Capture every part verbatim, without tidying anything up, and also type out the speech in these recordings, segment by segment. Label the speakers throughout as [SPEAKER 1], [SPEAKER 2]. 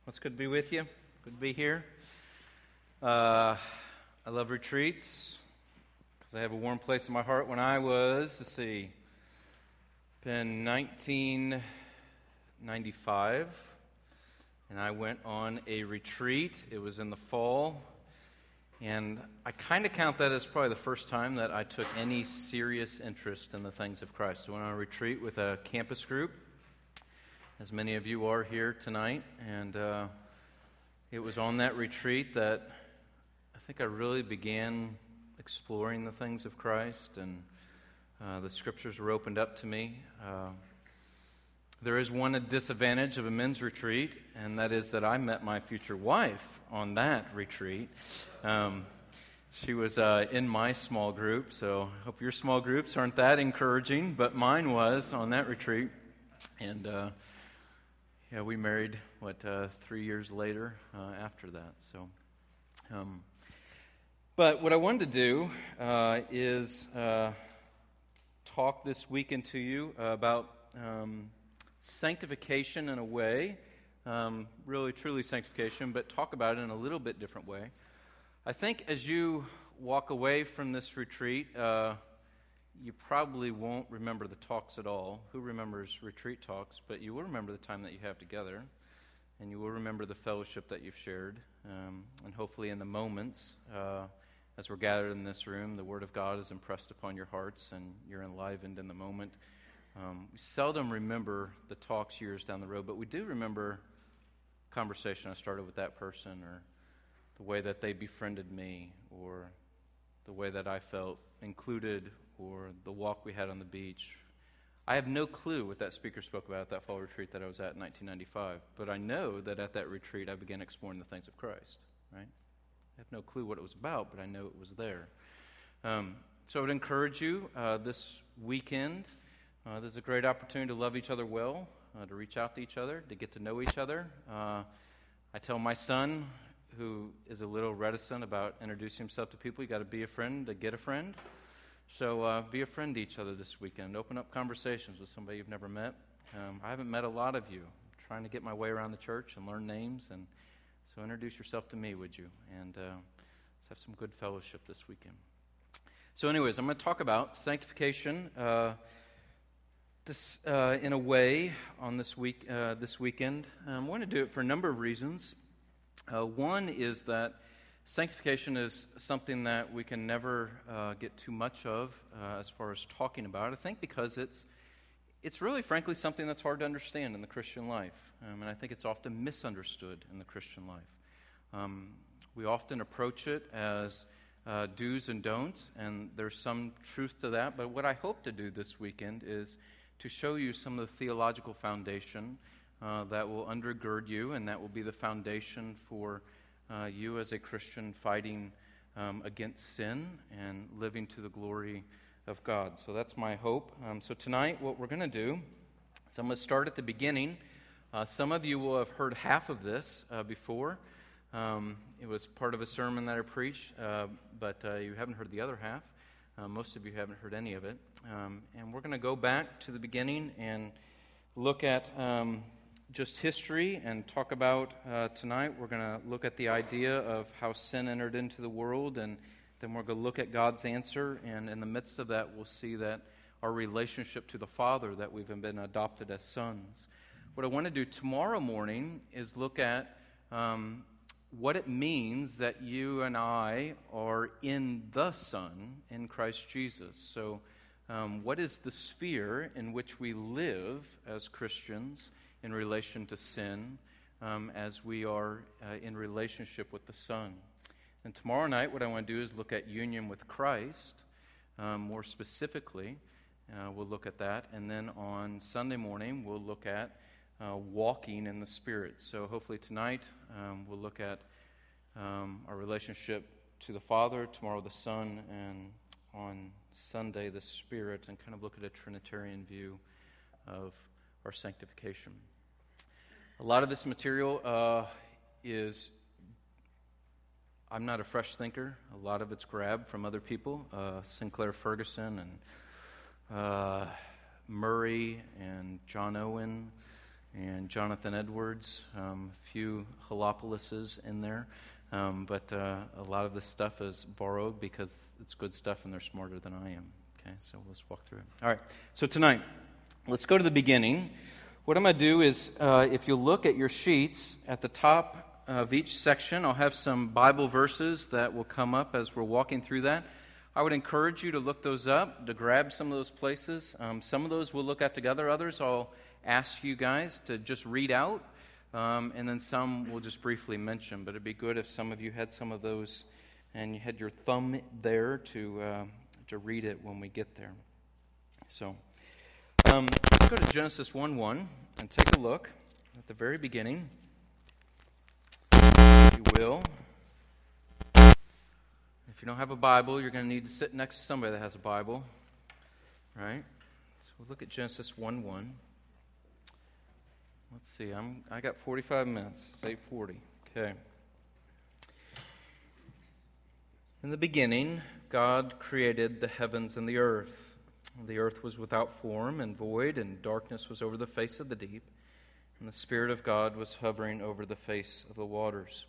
[SPEAKER 1] Well, it's good to be with you. Good to be here. Uh, I love retreats because I have a warm place in my heart. When I was, let's see, in nineteen ninety-five, and I went on a retreat. It was in the fall, and I kind of count that as probably the first time that I took any serious interest in the things of Christ. I went on a retreat with a campus group, as many of you are here tonight, and uh, it was on that retreat that I think I really began exploring the things of Christ, and uh, the scriptures were opened up to me. Uh, there is one disadvantage of a men's retreat, and that is that I met my future wife on that retreat. Um, she was uh, in my small group, so I hope your small groups aren't that encouraging, but mine was on that retreat, and uh, Yeah, we married, what, uh, three years later uh, after that. So, um, but what I wanted to do uh, is uh, talk this weekend to you uh, about um, sanctification in a way, um, really, truly sanctification, but talk about it in a little bit different way. I think as you walk away from this retreat, uh, you probably won't remember the talks at all. Who remembers retreat talks? But you will remember the time that you have together, and you will remember the fellowship that you've shared. Um, and hopefully in the moments, uh, as we're gathered in this room, the Word of God is impressed upon your hearts, and you're enlivened in the moment. Um, we seldom remember the talks years down the road, but we do remember conversation I started with that person, or the way that they befriended me, or the way that I felt included, or the walk we had on the beach. I have no clue what that speaker spoke about at that fall retreat that I was at in nineteen ninety-five, but I know that at that retreat I began exploring the things of Christ, right? I have no clue what it was about, but I know it was there. Um, so I would encourage you uh, this weekend, uh, there's a great opportunity to love each other well, uh, to reach out to each other, to get to know each other. Uh, I tell my son, who is a little reticent about introducing himself to people, you got to be a friend to get a friend. So uh, be a friend to each other this weekend. Open up conversations with somebody you've never met. Um, I haven't met a lot of you. I'm trying to get my way around the church and learn names. And so introduce yourself to me, would you? And uh, let's have some good fellowship this weekend. So anyways, I'm going to talk about sanctification uh, this, uh, in a way on this week, uh, this weekend. Um, I want to do it for a number of reasons. Uh, one is that sanctification is something that we can never uh, get too much of uh, as far as talking about. I think because it's it's really, frankly, something that's hard to understand in the Christian life. Um, and I think it's often misunderstood in the Christian life. Um, we often approach it as uh, do's and don'ts, and there's some truth to that. But what I hope to do this weekend is to show you some of the theological foundation uh, that will undergird you, and that will be the foundation for Uh, you as a Christian fighting um, against sin and living to the glory of God. So that's my hope. Um, so tonight what we're going to do is I'm going to start at the beginning. Uh, some of you will have heard half of this uh, before. Um, it was part of a sermon that I preached, uh, but uh, you haven't heard the other half. Uh, most of you haven't heard any of it. Um, and we're going to go back to the beginning and look at Um, just history and talk about uh, tonight. We're going to look at the idea of how sin entered into the world, and then we're going to look at God's answer, and in the midst of that we'll see that our relationship to the Father, that we've been adopted as sons. What I want to do tomorrow morning is look at um, what it means that you and I are in the Son, in Christ Jesus. So um, what is the sphere in which we live as Christians in relation to sin, um, as we are uh, in relationship with the Son. And tomorrow night, what I want to do is look at union with Christ, um, more specifically. Uh, we'll look at that. And then on Sunday morning, we'll look at uh, walking in the Spirit. So hopefully tonight, um, we'll look at um, our relationship to the Father, tomorrow the Son, and on Sunday the Spirit, and kind of look at a Trinitarian view of our sanctification. A lot of this material uh, is, I'm not a fresh thinker. A lot of it's grabbed from other people, uh, Sinclair Ferguson and uh, Murray and John Owen and Jonathan Edwards, um, a few Holopolises in there. Um, but uh, a lot of this stuff is borrowed because it's good stuff and they're smarter than I am. Okay, so let's walk through it. All right, so tonight, let's go to the beginning. What I'm going to do is, uh, if you look at your sheets, at the top of each section, I'll have some Bible verses that will come up as we're walking through that. I would encourage you to look those up, to grab some of those places. Um, some of those we'll look at together. Others I'll ask you guys to just read out. Um, and then some we'll just briefly mention, but it'd be good if some of you had some of those and you had your thumb there to uh, to read it when we get there. So um, let's go to Genesis one one and take a look at the very beginning, if you will. If you don't have a Bible, you're going to need to sit next to somebody that has a Bible, right? So we'll look at Genesis one one. Let's see, I'm, I got forty-five minutes. It's eight forty. Okay. In the beginning, God created the heavens and the earth. The earth was without form and void, and darkness was over the face of the deep, and the Spirit of God was hovering over the face of the waters.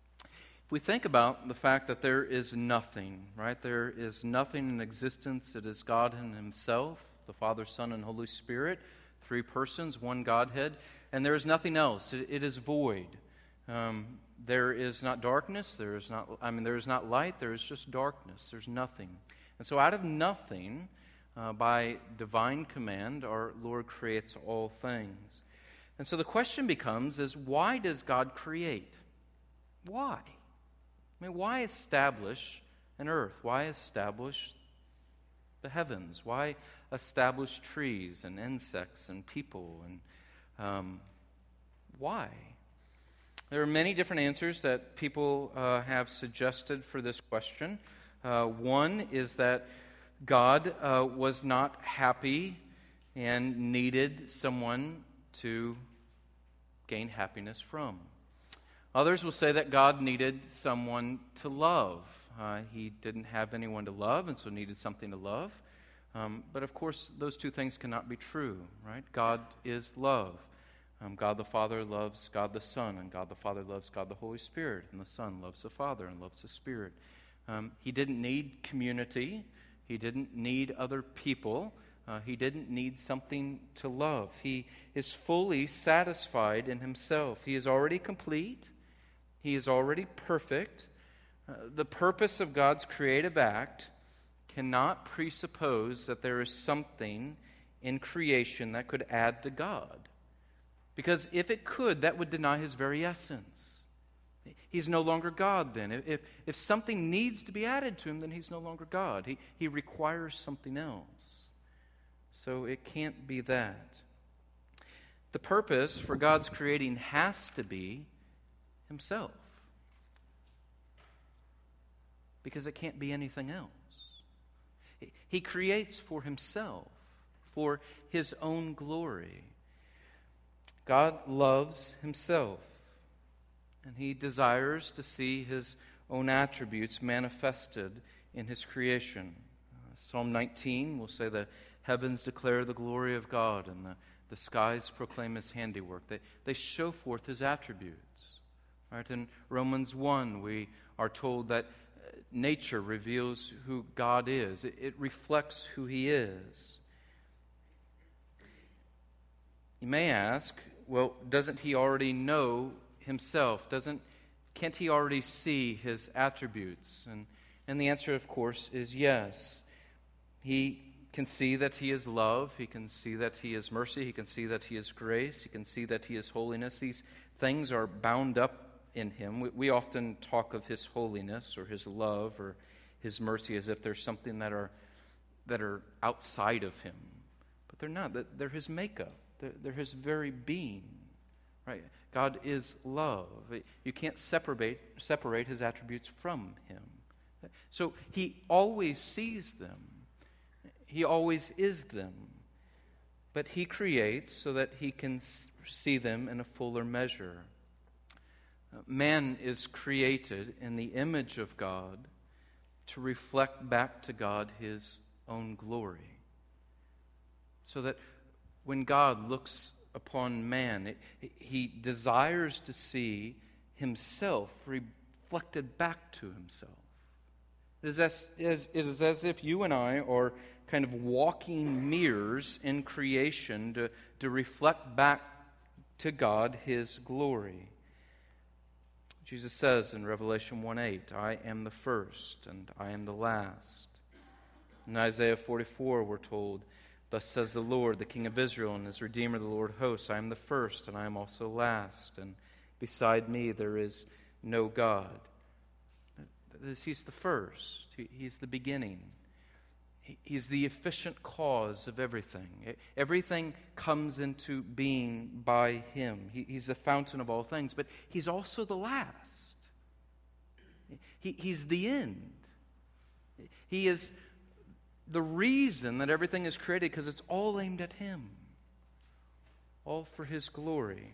[SPEAKER 1] If we think about the fact that there is nothing, right? There is nothing in existence. It is God in Himself, the Father, Son, and Holy Spirit, three persons, one Godhead. And there is nothing else. It, it is void. Um, there is not darkness. There is not. I mean, there is not light. There is just darkness. There's nothing. And so, out of nothing, uh, by divine command, our Lord creates all things. And so, the question becomes: is why does God create? Why? I mean, why establish an earth? Why establish the heavens? Why establish trees and insects and people and Um, why? There are many different answers that people uh, have suggested for this question. Uh, one is that God uh, was not happy and needed someone to gain happiness from. Others will say that God needed someone to love. Uh, he didn't have anyone to love and so needed something to love. Um, but of course, those two things cannot be true, right? God is love. Um, God the Father loves God the Son, and God the Father loves God the Holy Spirit, and the Son loves the Father and loves the Spirit. Um, he didn't need community. He didn't need other people. Uh, he didn't need something to love. He is fully satisfied in Himself. He is already complete. He is already perfect. Uh, the purpose of God's creative act cannot presuppose that there is something in creation that could add to God. Because if it could, that would deny His very essence. He's no longer God then. If, if something needs to be added to Him, then He's no longer God. He, he requires something else. So it can't be that. The purpose for God's creating has to be Himself. Because it can't be anything else. He creates for Himself, for His own glory. God loves Himself, and He desires to see His own attributes manifested in His creation. Uh, Psalm nineteen will say, the heavens declare the glory of God, and the, the skies proclaim His handiwork. They, they show forth His attributes. Right? In Romans one, we are told that nature reveals who God is. It, it reflects who He is. You may ask, well, doesn't He already know Himself? Doesn't, can't He already see His attributes? And, and the answer, of course, is yes. He can see that He is love. He can see that He is mercy. He can see that He is grace. He can see that He is holiness. These things are bound up in Him. We, we often talk of His holiness or His love or His mercy as if there's something that are that are outside of Him. But they're not. They're His makeup. They're, they're His very being. Right? God is love. You can't separate separate His attributes from Him. So He always sees them. He always is them. But He creates so that He can see them in a fuller measure. Man is created in the image of God to reflect back to God His own glory. So that when God looks upon man. It, he desires to see himself reflected back to himself. It is, as, as, it is as if you and I are kind of walking mirrors in creation to, to reflect back to God His glory. Jesus says in Revelation one eight, I am the first and I am the last. In Isaiah forty-four we're told, thus says the Lord, the King of Israel and His Redeemer, the Lord of hosts, I am the first and I am also last, and beside me there is no God. He's the first. He's the beginning. He's the efficient cause of everything. Everything comes into being by Him. He's the fountain of all things, but He's also the last. He's the end. He is the reason that everything is created because it's all aimed at Him. All for His glory.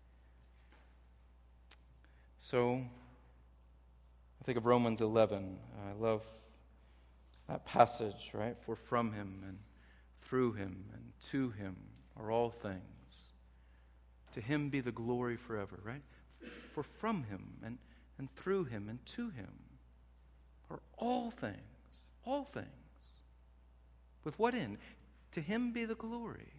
[SPEAKER 1] So, I think of Romans eleven. I love that passage, right? For from Him and through Him and to Him are all things. To Him be the glory forever, right? For from Him and, and through Him and to Him are all things. All things. With what end? To Him be the glory.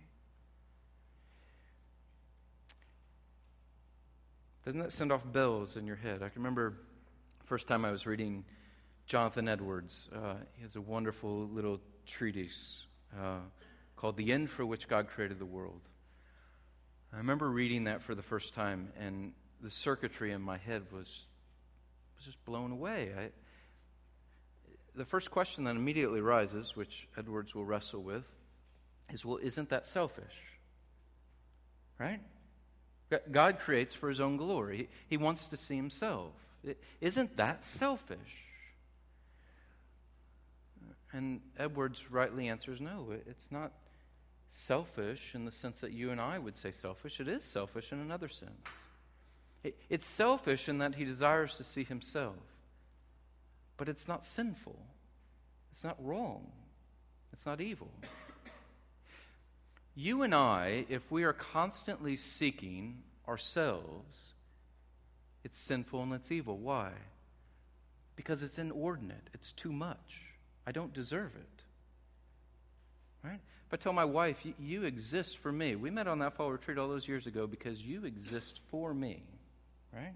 [SPEAKER 1] Doesn't that send off bells in your head? I can remember first time I was reading Jonathan Edwards. Uh, he has a wonderful little treatise uh, called The End for Which God Created the World. I remember reading that for the first time, and the circuitry in my head was, was just blown away. I, the first question that immediately arises, which Edwards will wrestle with, is, well, isn't that selfish? Right? God creates for His own glory. He, he wants to see Himself. Isn't that selfish? And Edwards rightly answers, no, it's not selfish in the sense that you and I would say selfish. It is selfish in another sense. It, it's selfish in that He desires to see Himself. But it's not sinful. It's not wrong. It's not evil. You and I, if we are constantly seeking ourselves, it's sinful and it's evil. Why? Because it's inordinate. It's too much. I don't deserve it. Right? If I tell my wife, you exist for me. We met on that fall retreat all those years ago because you exist for me. Right?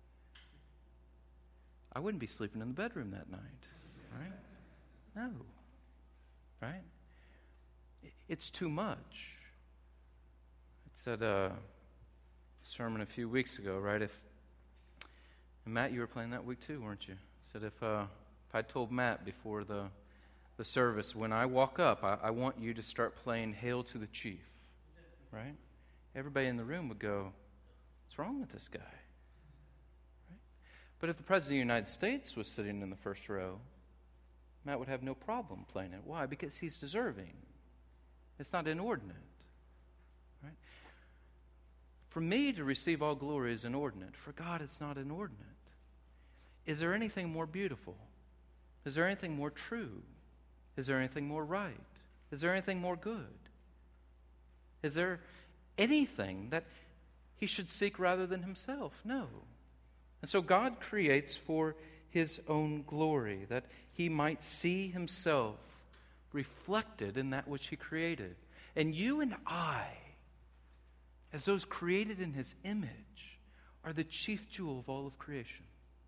[SPEAKER 1] I wouldn't be sleeping in the bedroom that night. Right? No. Right? It's too much. I said a sermon a few weeks ago, right? If and Matt, you were playing that week too, weren't you? I said if uh, if I told Matt before the the service, when I walk up, I, I want you to start playing "Hail to the Chief," right? Everybody in the room would go, "What's wrong with this guy?" Right? But if the President of the United States was sitting in the first row, Matt would have no problem playing it. Why? Because he's deserving. It's not inordinate. Right? For me to receive all glory is inordinate. For God, it's not inordinate. Is there anything more beautiful? Is there anything more true? Is there anything more right? Is there anything more good? Is there anything that He should seek rather than Himself? No. And so God creates for His own glory, that He might see Himself reflected in that which He created. And you and I, as those created in His image, are the chief jewel of all of creation.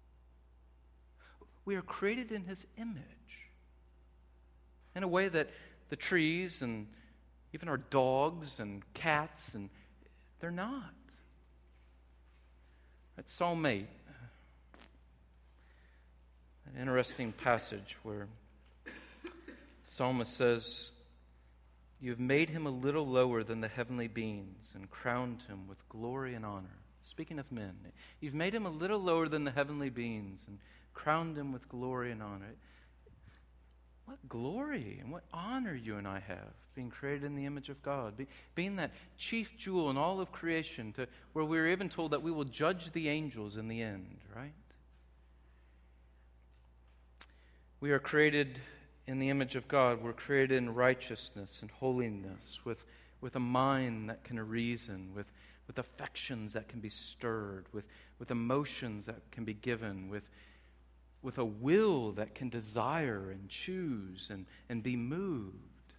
[SPEAKER 1] We are created in His image in a way that the trees and even our dogs and cats, and they're not. At Psalm eight, an interesting passage where the psalmist says, "You have made Him a little lower than the heavenly beings and crowned Him with glory and honor." Speaking of men, you've made Him a little lower than the heavenly beings and crowned Him with glory and honor. What glory and what honor you and I have, being created in the image of God, be, being that chief jewel in all of creation, to where we're even told that we will judge the angels in the end, right? We are created in the image of God. We're created in righteousness and holiness, with, with a mind that can reason, with, with affections that can be stirred, with, with emotions that can be given, with, with a will that can desire and choose and, and be moved.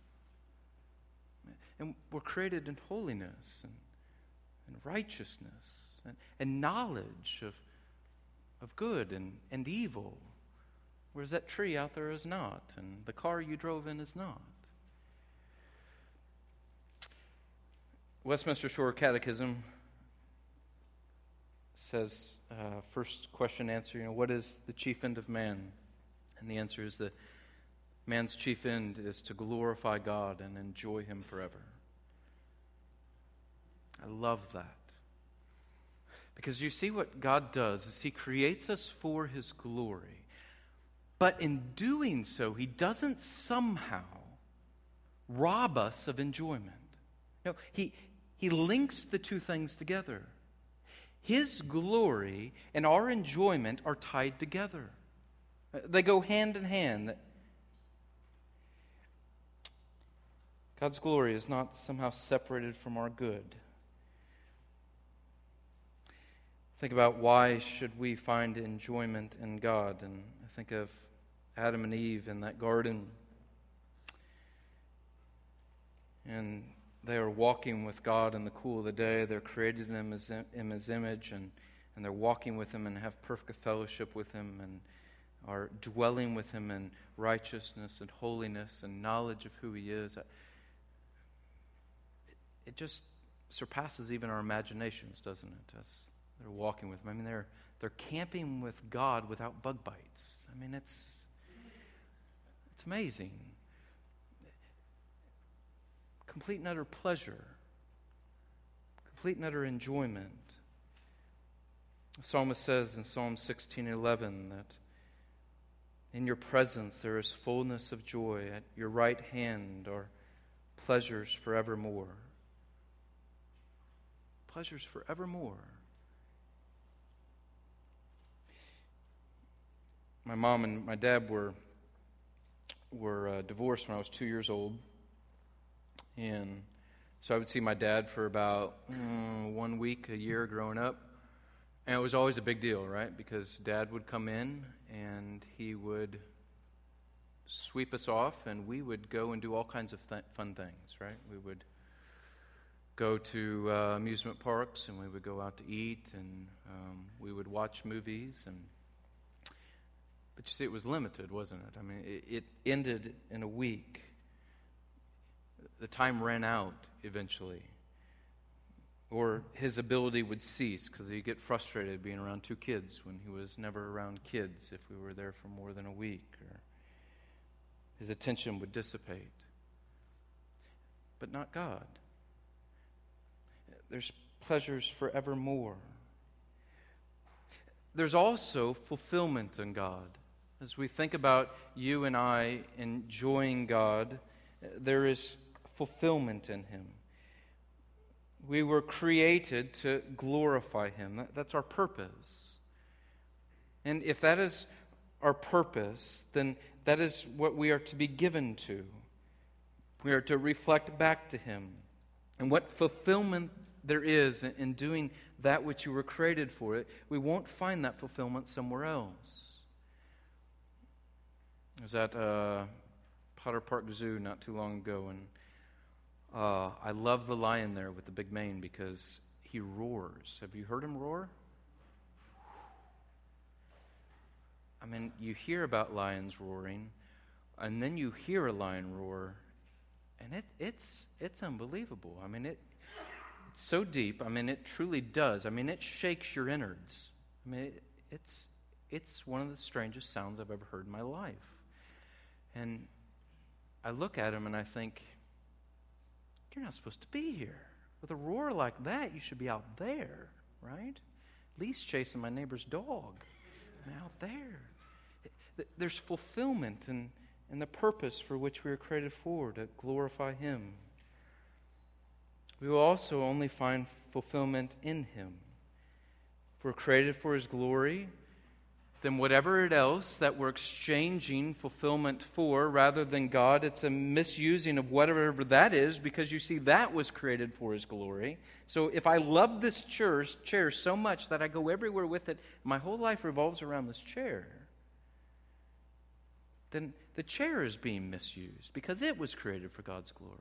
[SPEAKER 1] And we're created in holiness and, and righteousness and, and knowledge of, of good and, and evil. Whereas that tree out there is not, and the car you drove in is not. Westminster Shore Catechism says, uh, first question answer, you know, what is the chief end of man? And the answer is that man's chief end is to glorify God and enjoy Him forever. I love that. Because you see what God does is He creates us for His glory. But in doing so, He doesn't somehow rob us of enjoyment. No, He, he links the two things together. His glory and our enjoyment are tied together. They go hand in hand. God's glory is not somehow separated from our good. Think about why should we find enjoyment in God. And I think of Adam and Eve in that garden. And they are walking with God in the cool of the day. They're created in His, in His image, and, and they're walking with Him and have perfect fellowship with Him and are dwelling with Him in righteousness and holiness and knowledge of who He is. It, it just surpasses even our imaginations, doesn't it? As they're walking with Him. I mean, they're they're camping with God without bug bites. I mean, it's it's amazing. Complete and utter pleasure. Complete and utter enjoyment. The psalmist says in Psalm sixteen eleven that in your presence there is fullness of joy. At your right hand are pleasures forevermore. Pleasures forevermore. My mom and my dad were were uh, divorced when I was two years old. And so I would see my dad for about mm, one week, a year growing up. And it was always a big deal, right? Because Dad would come in and he would sweep us off and we would go and do all kinds of th- fun things, right? We would go to uh, amusement parks and we would go out to eat and um, we would watch movies. And But you see, it was limited, wasn't it? I mean, it, it ended in a week. The time ran out eventually. Or his ability would cease because he'd get frustrated being around two kids when he was never around kids if we were there for more than a week. Or his attention would dissipate. But not God. There's pleasures forevermore. There's also fulfillment in God. As we think about you and I enjoying God, there is fulfillment in Him. We were created to glorify Him. That's our purpose. And if that is our purpose, then that is what we are to be given to. We are to reflect back to Him. And what fulfillment there is in doing that which you were created for, we won't find that fulfillment somewhere else. I was at uh, Potter Park Zoo not too long ago, and uh, I love the lion there with the big mane because he roars. Have you heard him roar? I mean, you hear about lions roaring, and then you hear a lion roar, and it, it's it's unbelievable. I mean, it it's so deep. I mean, it truly does. I mean, it shakes your innards. I mean, it, it's it's one of the strangest sounds I've ever heard in my life. And I look at him and I think, you're not supposed to be here. With a roar like that, you should be out there, right? At least chasing my neighbor's dog. I'm out there. There's fulfillment in, in the purpose for which we were created for, to glorify Him. We will also only find fulfillment in Him. If we're created for His glory, then whatever it else that we're exchanging fulfillment for rather than God, it's a misusing of whatever that is, because you see, that was created for His glory. So if I love this chair, chair so much that I go everywhere with it, my whole life revolves around this chair, then the chair is being misused because it was created for God's glory.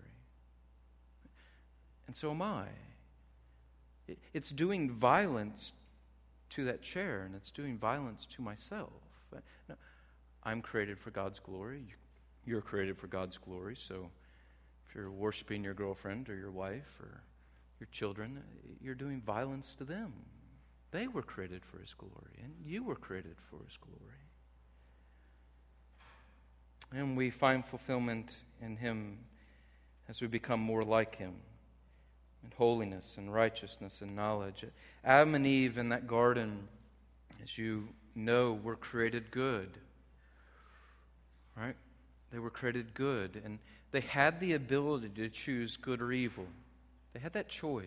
[SPEAKER 1] And so am I. It, it's doing violence to that chair, and it's doing violence to myself. But no, I'm created for God's glory. You're created for God's glory. So if you're worshiping your girlfriend or your wife or your children, you're doing violence to them. They were created for His glory, and you were created for His glory. And we find fulfillment in Him as we become more like Him, in holiness and righteousness and knowledge. Adam and Eve in that garden, as you know, were created good. Right? They were created good, and they had the ability to choose good or evil. They had that choice.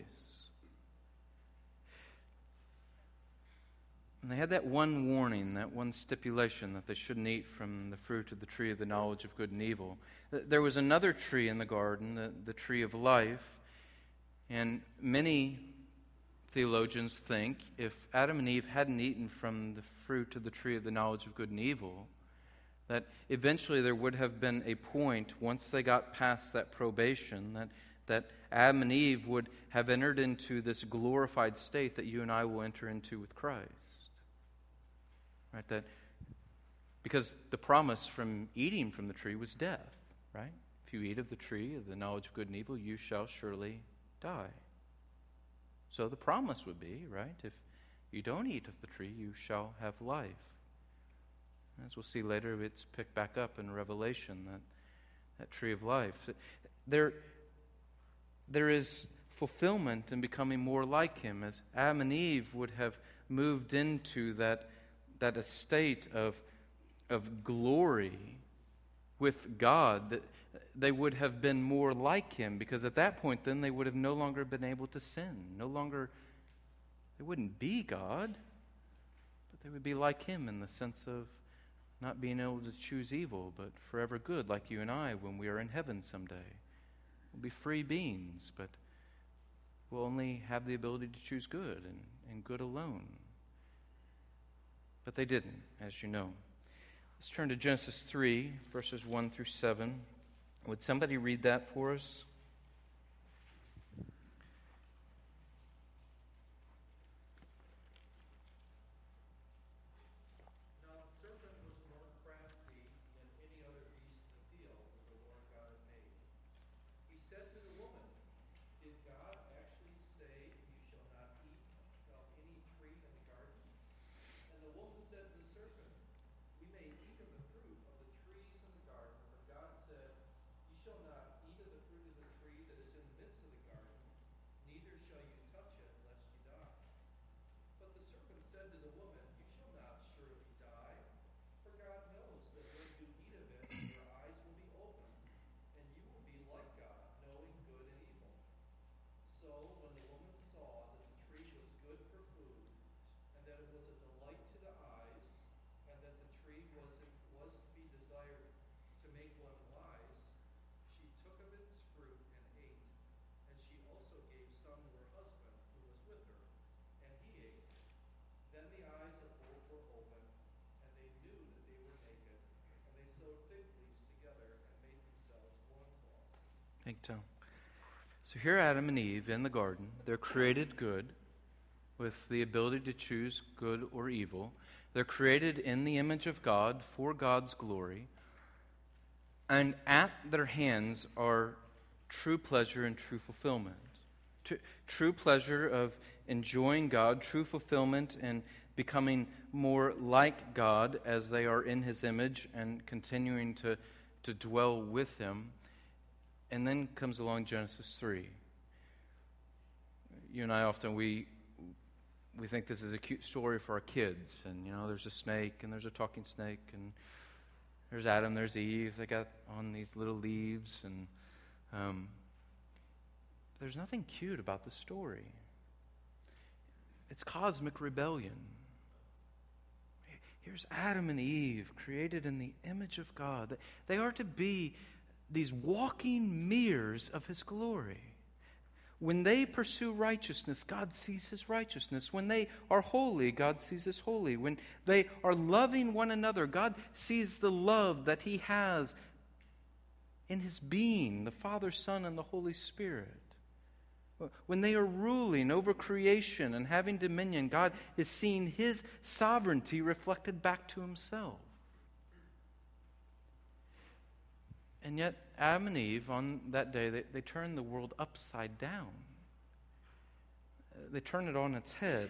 [SPEAKER 1] And they had that one warning, that one stipulation that they shouldn't eat from the fruit of the tree of the knowledge of good and evil. There was another tree in the garden, the, the tree of life. And many theologians think if Adam and Eve hadn't eaten from the fruit of the tree of the knowledge of good and evil, that eventually there would have been a point, once they got past that probation, that, that Adam and Eve would have entered into this glorified state that you and I will enter into with Christ. Right? That because the promise from eating from the tree was death, right? If you eat of the tree of the knowledge of good and evil, you shall surely die. So the promise would be, right, if you don't eat of the tree, you shall have life. As we'll see later, it's picked back up in Revelation, that, that tree of life. There, there is fulfillment in becoming more like Him, as Adam and Eve would have moved into that, that estate of, of glory with God, that they would have been more like Him, because at that point then they would have no longer been able to sin. No longer, they wouldn't be God, but they would be like Him in the sense of not being able to choose evil, but forever good, like you and I when we are in heaven someday. We'll be free beings, but we'll only have the ability to choose good and, and good alone. But they didn't, as you know. Let's turn to Genesis three, verses one through seven. Would somebody read that for us?
[SPEAKER 2] Now the serpent was more crafty than any other beast of the field that the Lord God had made. He said to the woman, "Did God actually say, 'You shall not eat of any tree in the garden?' And the woman said to the serpent, 'We may eat of the fruit of the trees in the garden, for God said, You shall not eat of the fruit of the tree that is in the midst of the garden, neither shall you touch it, lest you die.' But the serpent said to the woman, 'You shall not surely die, for God knows that when you eat of it, your eyes will be opened, and you will be like God, knowing good and evil.' So when the woman saw that the tree was good for food, and that it was a delight to the eyes, and that the tree was, was to be desired to make one wise, she took of its fruit and ate, and she also gave some to her husband who was with her, and he ate. Then the eyes of both were opened, and they knew that they were naked, and they sewed fig leaves together and made themselves loincloths."
[SPEAKER 1] Thank you, Tom. So here Adam and Eve in the garden, they're created good with the ability to choose good or evil. They're created in the image of God for God's glory. And at their hands are true pleasure and true fulfillment. Tr- true pleasure of enjoying God, true fulfillment and becoming more like God as they are in His image and continuing to, to dwell with Him. And then comes along Genesis three. You and I often, we we think this is a cute story for our kids. And, you know, there's a snake and there's a talking snake and there's Adam, there's Eve. They got on these little leaves. And um, there's nothing cute about the story. It's cosmic rebellion. Here's Adam and Eve, created in the image of God. They are to be these walking mirrors of His glory. When they pursue righteousness, God sees His righteousness. When they are holy, God sees His holy. When they are loving one another, God sees the love that He has in His being, the Father, Son, and the Holy Spirit. When they are ruling over creation and having dominion, God is seeing His sovereignty reflected back to Himself. And yet, Adam and Eve, on that day, they, they turned the world upside down. They turned it on its head.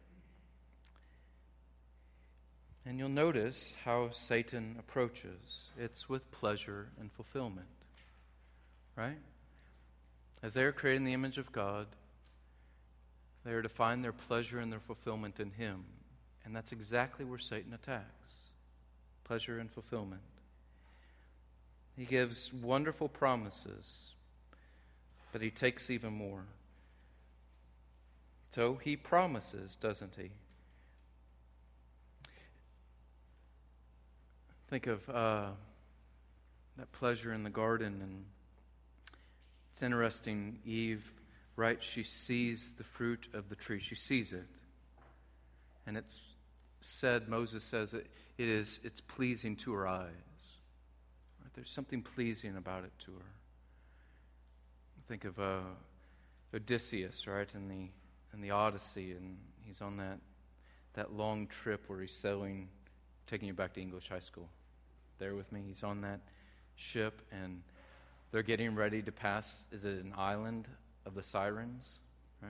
[SPEAKER 1] And you'll notice how Satan approaches. It's with pleasure and fulfillment. Right? As they are created in the image of God, they are to find their pleasure and their fulfillment in Him. And that's exactly where Satan attacks. Pleasure and fulfillment. He gives wonderful promises, but he takes even more. So he promises, doesn't he? Think of uh, that pleasure in the garden, and it's interesting. Eve, right? She sees the fruit of the tree. She sees it, and it's said. Moses says it, it is. It's pleasing to her eyes. Right? There's something pleasing about it to her. Think of uh, Odysseus, right? In the in the Odyssey, and he's on that that long trip where he's sailing. Taking you back to English high school. There with me. He's on that ship, and they're getting ready to pass, is it an island of the Sirens? Right?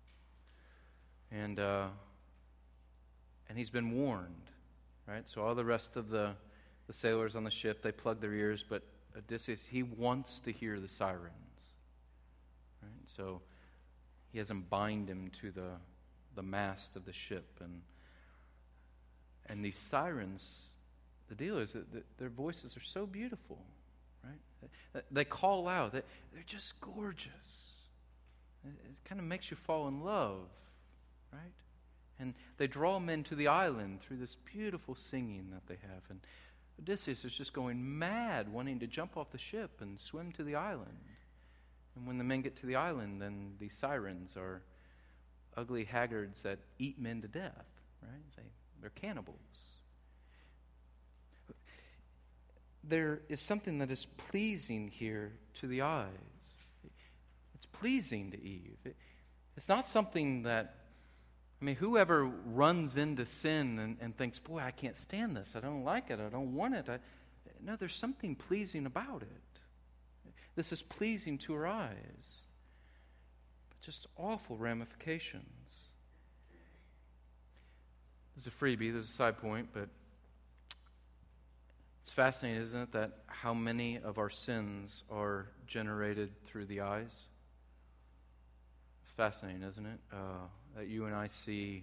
[SPEAKER 1] And uh, and he's been warned. Right? So all the rest of the, the sailors on the ship, they plug their ears, but Odysseus, he wants to hear the sirens. Right? So he has them bind him to the, the mast of the ship, and And these sirens, the deal is that their voices are so beautiful, right? They call out. They're just gorgeous. It kind of makes you fall in love, right? And they draw men to the island through this beautiful singing that they have. And Odysseus is just going mad, wanting to jump off the ship and swim to the island. And when the men get to the island, then these sirens are ugly haggards that eat men to death, right? They They're cannibals. There is something that is pleasing here to the eyes. It's pleasing to Eve. It, it's not something that, I mean, whoever runs into sin and, and thinks, boy, I can't stand this. I don't like it. I don't want it. I, no, there's something pleasing about it. This is pleasing to her eyes. But just awful ramifications. This is a freebie, this is a side point, but it's fascinating, isn't it, that how many of our sins are generated through the eyes? It's fascinating, isn't it? Uh, that you and I see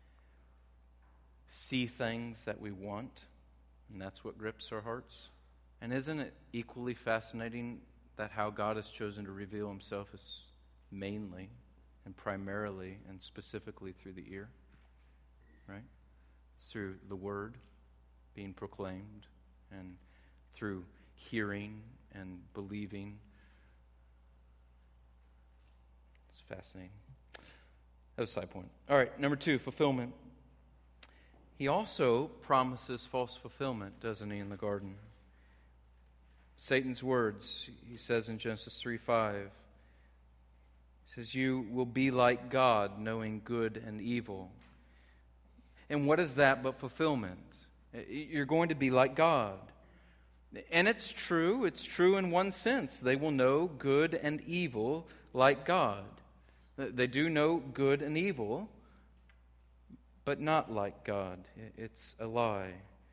[SPEAKER 1] see things that we want, and that's what grips our hearts. And isn't it equally fascinating that how God has chosen to reveal Himself is mainly and primarily and specifically through the ear, right? It's through the word being proclaimed and through hearing and believing. It's fascinating. That was a side point. All right, number two, fulfillment. He also promises false fulfillment, doesn't he, in the garden? Satan's words, he says in Genesis three five, he says, "You will be like God, knowing good and evil." And what is that but fulfillment? You're going to be like God. And it's true. It's true in one sense. They will know good and evil like God. They do know good and evil, but not like God. It's a lie.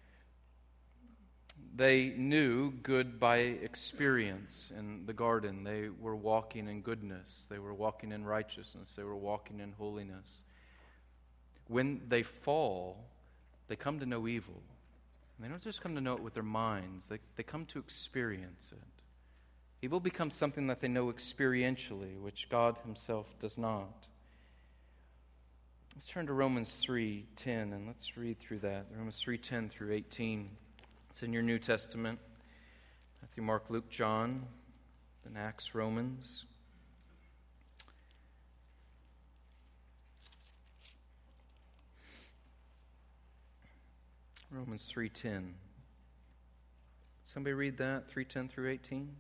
[SPEAKER 1] They knew good by experience in the garden. They were walking in goodness. They were walking in righteousness. They were walking in holiness. When they fall, they come to know evil. And they don't just come to know it with their minds. They, they come to experience it. Evil becomes something that they know experientially, which God Himself does not. Let's turn to Romans three ten and let's read through that. Romans three ten through eighteen. It's in your New Testament. Matthew, Mark, Luke, John, then Acts, Romans. Romans three ten. Somebody read that, three ten through eighteen?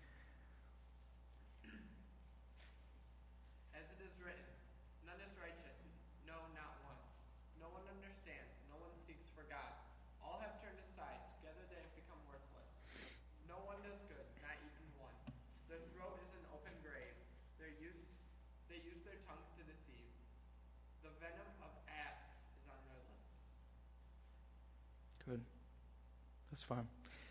[SPEAKER 3] As it is written, none is righteous, no, not one. No one understands, no one seeks for God. All have turned aside, together they have become worthless. No one does good, not even one. Their throat is an open grave. Their use, they use their tongues to deceive. The venom of asps is on their lips.
[SPEAKER 1] Good. That's fine.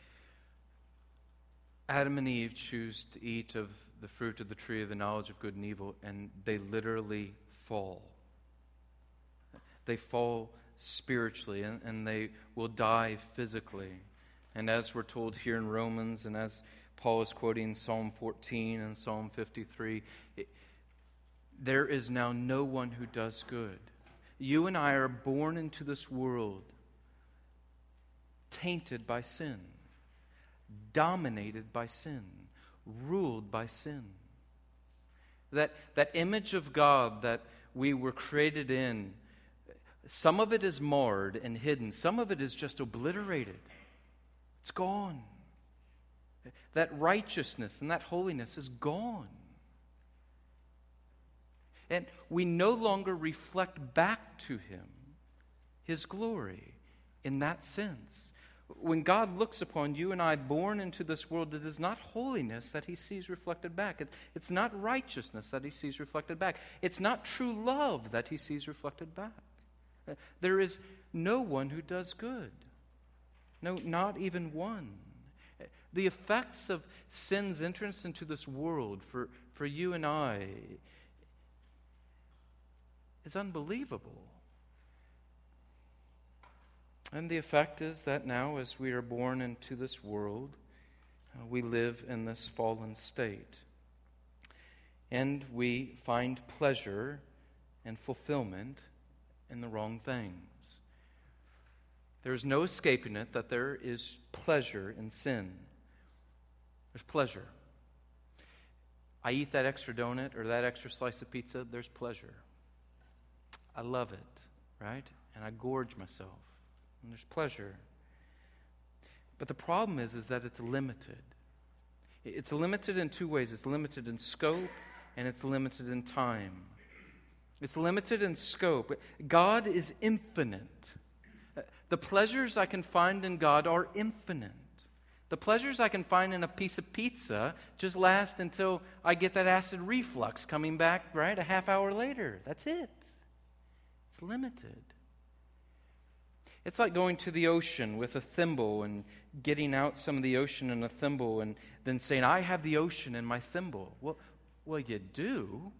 [SPEAKER 1] Adam and Eve choose to eat of the fruit of the tree of the knowledge of good and evil, and they literally fall. They fall spiritually, and, and they will die physically. And as we're told here in Romans, and as Paul is quoting Psalm fourteen and Psalm fifty-three, it, there is now no one who does good. You and I are born into this world tainted by sin, dominated by sin, ruled by sin. That, that image of God that we were created in, some of it is marred and hidden. Some of it is just obliterated. It's gone. That righteousness and that holiness is gone. And we no longer reflect back to Him His glory in that sense. When God looks upon you and I born into this world, it is not holiness that He sees reflected back. It, it's not righteousness that He sees reflected back. It's not true love that He sees reflected back. There is no one who does good. No, not even one. The effects of sin's entrance into this world for, for you and I is unbelievable. And the effect is that now, as we are born into this world, uh, we live in this fallen state. And we find pleasure and fulfillment in the wrong things. There's no escaping it that there is pleasure in sin. There's pleasure. I eat that extra donut or that extra slice of pizza, there's pleasure. I love it, right? And I gorge myself. And there's pleasure. But the problem is, is that it's limited. It's limited in two ways. It's limited in scope and it's limited in time. It's limited in scope. God is infinite. The pleasures I can find in God are infinite. The pleasures I can find in a piece of pizza just last until I get that acid reflux coming back, right, a half hour later. That's it. It's limited. It's like going to the ocean with a thimble and getting out some of the ocean in a thimble and then saying, I have the ocean in my thimble. Well, well you do.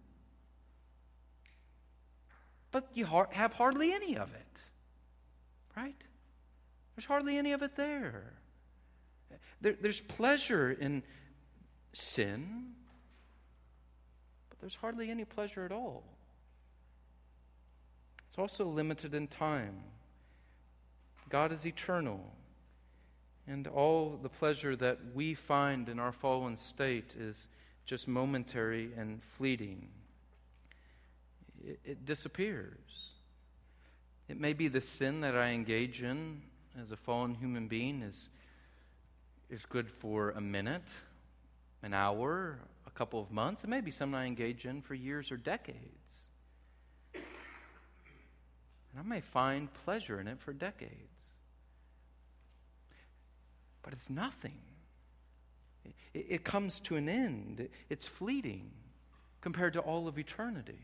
[SPEAKER 1] But you har- have hardly any of it. Right? There's hardly any of it there. there. There's pleasure in sin, but there's hardly any pleasure at all. It's also limited in time. God is eternal, and all the pleasure that we find in our fallen state is just momentary and fleeting. It, it disappears. It may be the sin that I engage in as a fallen human being is, is good for a minute, an hour, a couple of months. It may be something I engage in for years or decades. And I may find pleasure in it for decades. But it's nothing. It, it comes to an end. It's fleeting compared to all of eternity.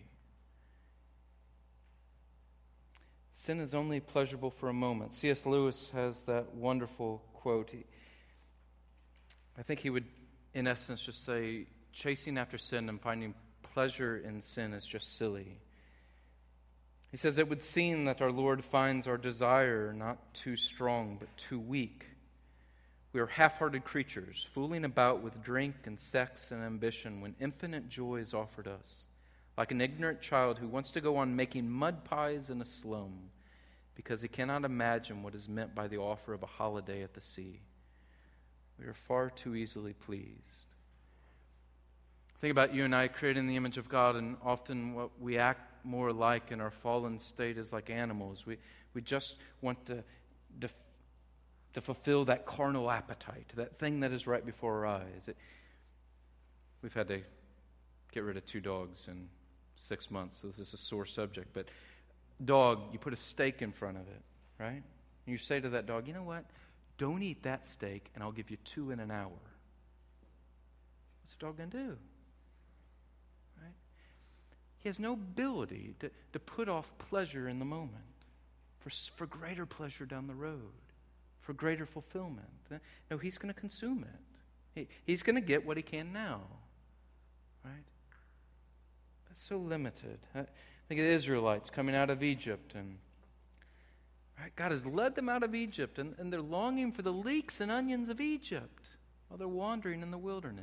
[SPEAKER 1] Sin is only pleasurable for a moment. C S Lewis has that wonderful quote. He, I think he would, in essence, just say, chasing after sin and finding pleasure in sin is just silly. He says, it would seem that our Lord finds our desire not too strong, but too weak. We are half-hearted creatures, fooling about with drink and sex and ambition when infinite joy is offered us. like an ignorant child who wants to go on making mud pies in a slum because he cannot imagine what is meant by the offer of a holiday at the sea. We are far too easily pleased. Think about you and I created in the image of God, and often what we act more like in our fallen state is like animals. We we just want to, to, to fulfill that carnal appetite, that thing that is right before our eyes. It, we've had to get rid of two dogs in six months, so this is a sore subject. But dog, you put a steak in front of it, right? And you say to that dog, you know what? Don't eat that steak, and I'll give you two in an hour. What's the dog going to do? Right? He has no ability to, to put off pleasure in the moment for, for greater pleasure down the road, for greater fulfillment. No, he's going to consume it. He, he's going to get what he can now. Right? That's so limited. I think of the Israelites coming out of Egypt, and right, God has led them out of Egypt, and, and they're longing for the leeks and onions of Egypt while they're wandering in the wilderness.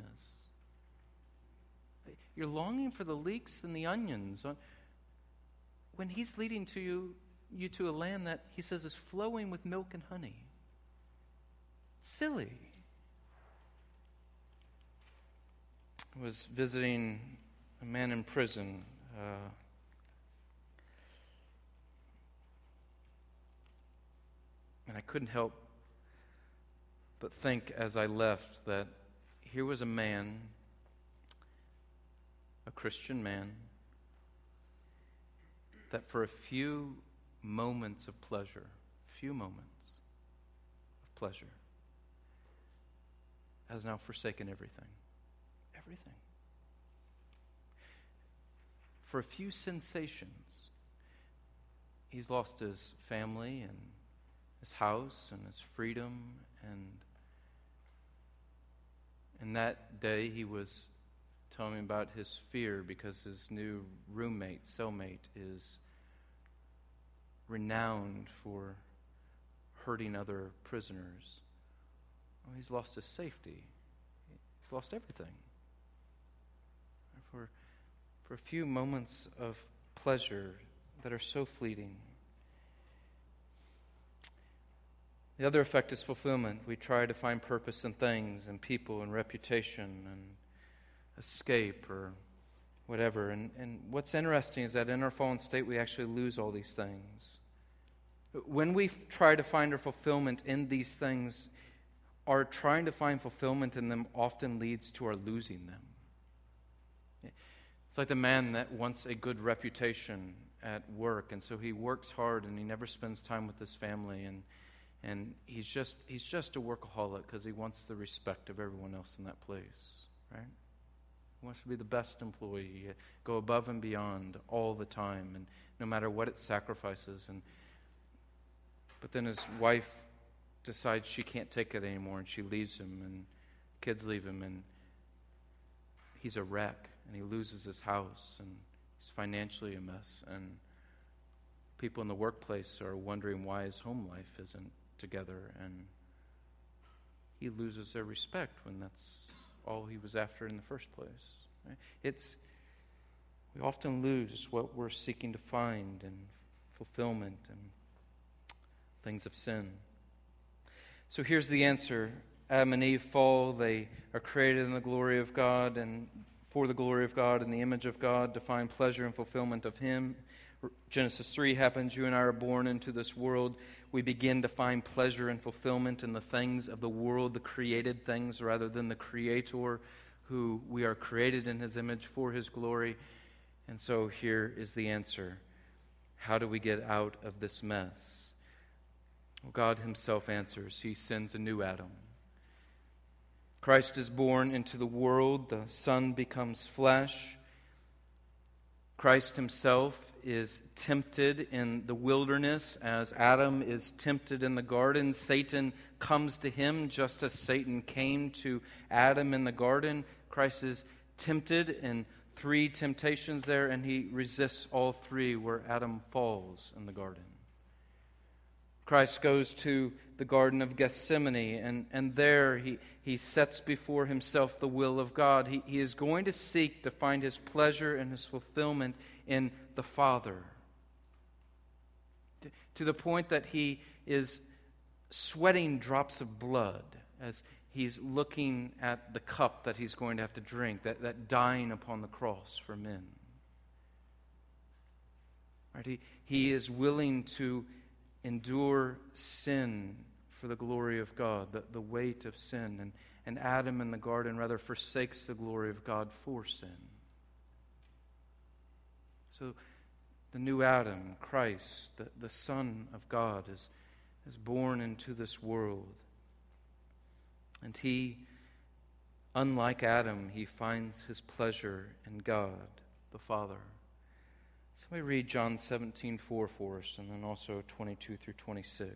[SPEAKER 1] You're longing for the leeks and the onions when He's leading to you, you to a land that He says is flowing with milk and honey. It's silly. I was visiting a man in prison. Uh, and I couldn't help but think as I left that here was a man, a Christian man, that for a few moments of pleasure, few moments of pleasure, has now forsaken everything. Everything. For a few sensations, he's lost his family and his house and his freedom, and and that day he was telling me about his fear because his new roommate, cellmate, is renowned for hurting other prisoners. Well, he's lost his safety. He's lost everything. For, for a few moments of pleasure that are so fleeting. The other effect is fulfillment. We try to find purpose in things and people and reputation and escape or whatever. And, and what's interesting is that in our fallen state, we actually lose all these things. When we try to find our fulfillment in these things, our trying to find fulfillment in them often leads to our losing them. It's like the man that wants a good reputation at work, and so he works hard and he never spends time with his family, and and he's just he's just a workaholic because he wants the respect of everyone else in that place, right? He wants to be the best employee, go above and beyond all the time, and no matter what it sacrifices. And but then his wife decides she can't take it anymore, and she leaves him, and kids leave him, and he's a wreck, and he loses his house, and he's financially a mess, and people in the workplace are wondering why his home life isn't together, and he loses their respect when that's all he was after in the first place. Right? It's we often lose what we're seeking to find and fulfillment and things of sin. So here's the answer. Adam and Eve fall. They are created in the glory of God and for the glory of God, in the image of God, to find pleasure and fulfillment of Him. Genesis three happens. You and I are born into this world. We begin to find pleasure and fulfillment in the things of the world, the created things, rather than the Creator, who we are created in His image for His glory. And so here is the answer. How do we get out of this mess? Well, God Himself answers. He sends a new Adam. Christ is born into the world. The Son becomes flesh. Christ Himself is tempted in the wilderness as Adam is tempted in the garden. Satan comes to Him just as Satan came to Adam in the garden. Christ is tempted in three temptations there, and He resists all three where Adam falls in the garden. Christ goes to the Garden of Gethsemane, and, and there he, he sets before himself the will of God. He, he is going to seek to find his pleasure and his fulfillment in the Father, to, to the point that he is sweating drops of blood as he's looking at the cup that he's going to have to drink, that, that dying upon the cross for men. Right? He, he is willing to endure sin for the glory of God, the, the weight of sin. And, and Adam in the garden rather forsakes the glory of God for sin. So the new Adam, Christ, the, the Son of God, is, is born into this world. And he, unlike Adam, he finds his pleasure in God, the Father. Somebody read John seventeen four for us, and then also twenty-two through twenty-six.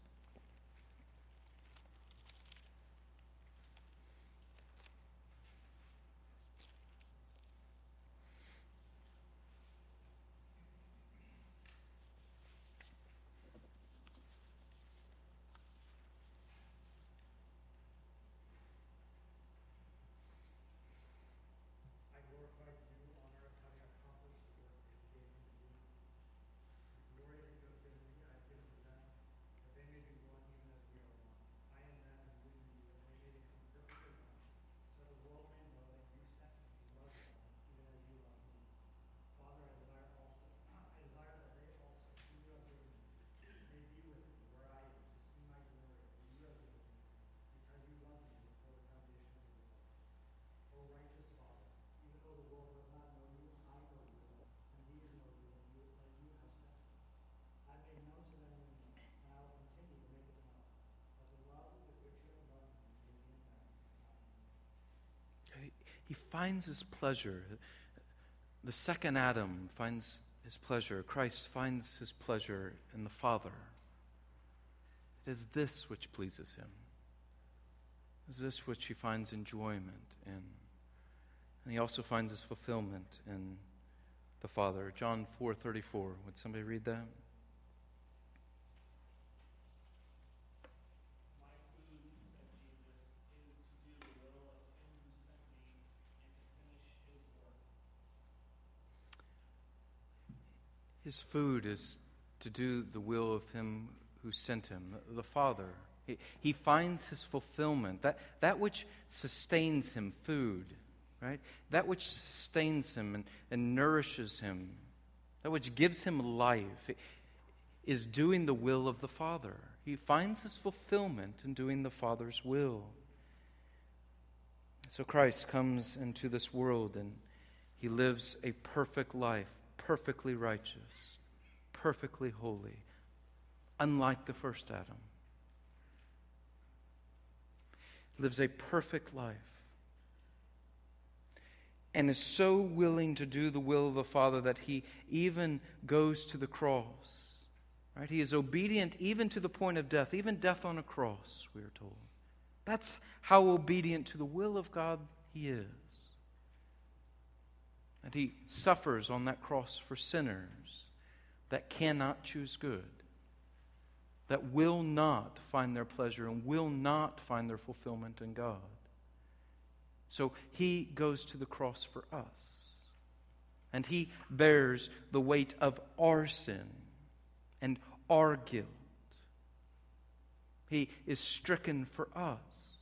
[SPEAKER 2] I glorified you on earth, having accomplished the work that you gave me to do. The glory that you have given me, I have given to them, that they may be one even as we are one. I and them, and you and you, that they may become perfectly one, so the world may know that you sent me and loved them, even as you loved me. Father, I desire also, I desire that they also, who you have given me, may be with me where I am, to see my glory that you have given me, because you loved me before the foundation of the world. O righteous Father, even though the world does not know you, I know you, and these know you, and you, that you have sent me. I made known to them your name, and I will continue to make it known, that the love with which you have loved me may be in them, and I in you.
[SPEAKER 1] He finds his pleasure. The second Adam finds his pleasure. Christ finds his pleasure in the Father. It is this which pleases him. It is this which he finds enjoyment in. And he also finds his fulfillment in the Father. John four thirty-four. Would somebody read that?
[SPEAKER 4] My food, said Jesus, is to do the will of him who sent me and to finish his work.
[SPEAKER 1] His food is to do the will of him who sent him, the Father. He, he finds his fulfillment, that, that which sustains him, food, right? That which sustains him and, and nourishes him, that which gives him life, is doing the will of the Father. He finds his fulfillment in doing the Father's will. So Christ comes into this world and he lives a perfect life, perfectly righteous, perfectly holy, unlike the first Adam. Lives a perfect life and is so willing to do the will of the Father that he even goes to the cross. Right? He is obedient even to the point of death, even death on a cross, we are told. That's how obedient to the will of God he is. And he suffers on that cross for sinners that cannot choose good, that will not find their pleasure and will not find their fulfillment in God. So he goes to the cross for us. And he bears the weight of our sin and our guilt. He is stricken for us.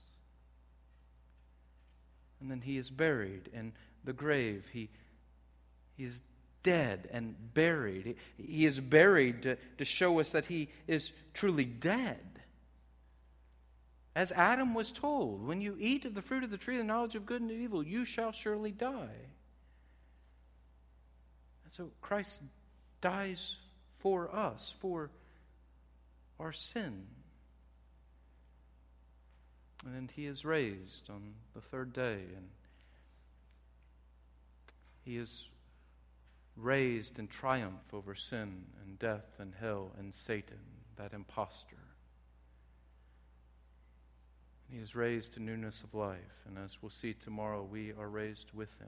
[SPEAKER 1] And then he is buried in the grave. He, he is dead and buried. He is buried to, to show us that he is truly dead. As Adam was told, when you eat of the fruit of the tree of the knowledge of good and evil, you shall surely die. And so Christ dies for us, for our sin. And then he is raised on the third day, and he is raised in triumph over sin and death and hell and Satan, that impostor. He is raised to newness of life, and as we'll see tomorrow, we are raised with him.